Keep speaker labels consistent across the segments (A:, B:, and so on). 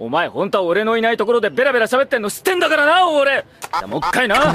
A: お前本当は俺のいないところでベラベラ喋ってんの知ってんだからな俺。もう一回な。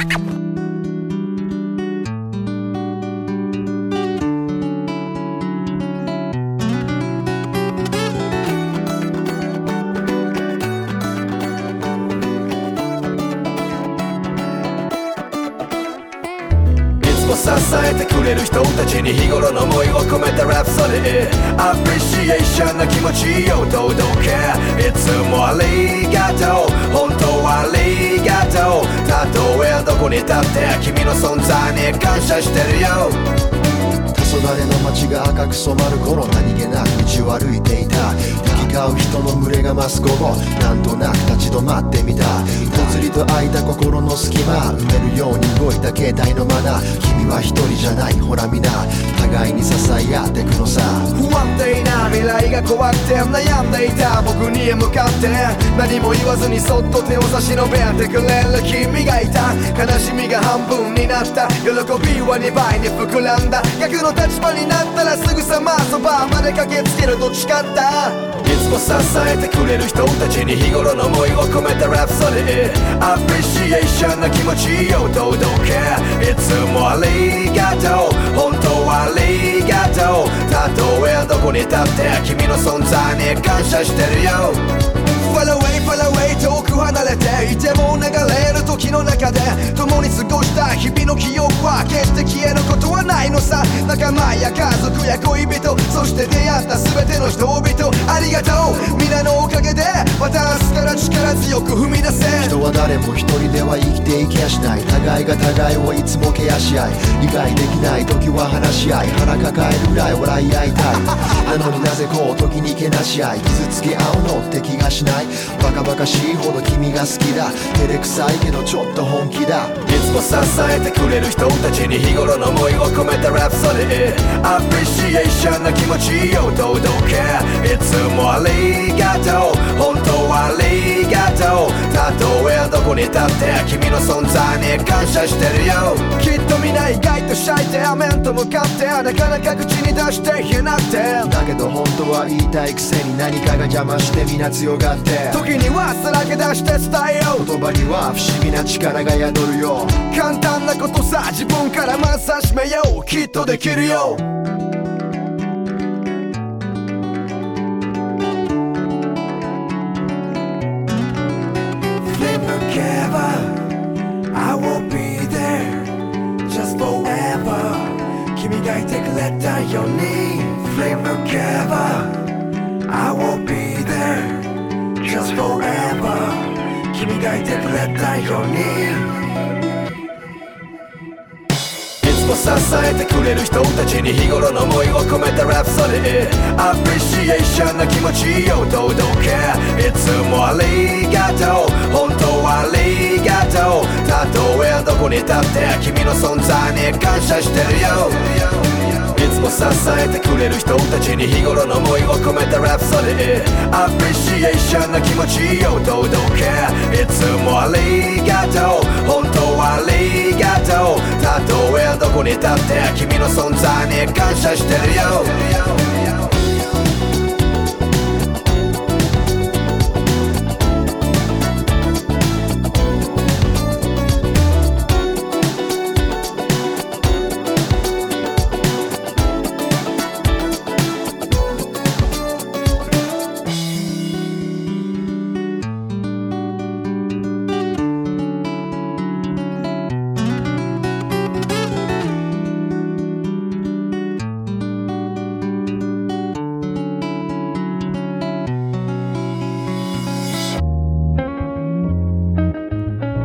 B: 支えてくれる人たちに日頃の思いを込めたラプソディアプリシエーションな気持ちを届けいつもありがとう本当はありがとうたとえどこに立って君の存在に感謝してるよ
C: 黄昏の街が赤く染まる頃何気なく道を歩いていた行き交う人の群れが増す午後なんとなく立ち止まってみたぽつりと開いた心の隙間埋めるように動いた携帯のマナー君は一人じゃないほら皆互いに支え合ってくのさ
B: 不安定な未来が怖くて悩んでいた僕に向かって何も言わずにそっと手を差し伸べてくれる君がいた悲しみが半分になった喜びは2倍に膨らんだ逆の立場になったらすぐさまそばまで駆けつけると誓ったいつも支えてくれる人たちに日頃の思いを込めたラプソディアプリシエーションな気持ちを届けいつもありがとう本当はありがとうたとえどこに立って君の存在に感謝してるよFar away, far away 遠く離れていても流れる時の中で共に過ごした日々の記憶は決して消えることはないのさ仲間や家族や恋人そして出会った全ての人々ありがとう皆のおかげで私から力強く踏み出せ
C: 人は誰も一人では生きていけやしない互いが互いをいつもケアし合い理解できない時は話し合い腹抱えるぐらい笑い合いたいなのになぜこう時にけなし合い傷つけ合うのって気がしないバカバカしいほど君が好きだ照れくさいけどちょっと本気だ
B: いつも支えてくれる人たちに日頃の思いを込めたラプソディアプリシエーションな気持ちを届けいつもありがとう本当はありがとうたとえどこに立って君の存在に感謝してるよきっと皆意外とシャイで面と向かってなかなか口に出して言えなくて
C: だけど本当は言いたいくせに何かが邪魔して皆強がって
B: 時にはさらけ出して伝えよう
C: 言葉には不思議な力が宿るよ
B: 簡単なことさ自分からまず始めようきっとできるよ君がいてくれたように Flame together I will be there just forever 君がいてくれたようにいつも支えてくれる人たちに日頃の思いを込めたラプソディアプリシエーションな気持ちを届けいつもありがとう本当はありがとうたとえどこに立って君の存在に感謝してるよいつも支えてくれる人たちに日頃の思いを込めたラプソディアプリシエーションな気持ちを届けいつもありがとう本当はありがとうたとえどこに立って君の存在に感謝してるよ